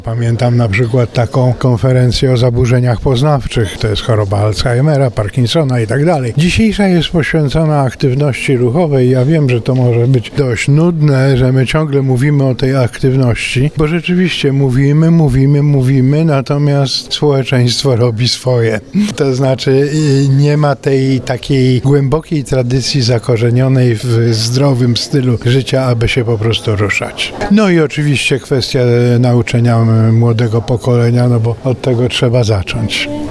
Pamiętam na przykład taką konferencję o zaburzeniach poznawczych, to jest choroba Alzheimera, Parkinsona i tak dalej. Dzisiejsza jest poświęcona aktywności ruchowej. Ja wiem, że to może być dość nudne, że my ciągle mówimy o tej aktywności, bo rzeczywiście mówimy, natomiast społeczeństwo robi swoje. To znaczy nie ma tej takiej głębokiej tradycji zakorzenionej w zdrowym stylu życia, aby się po prostu ruszać. No i oczywiście kwestia nauczenia młodego pokolenia, no bo od tego trzeba zacząć.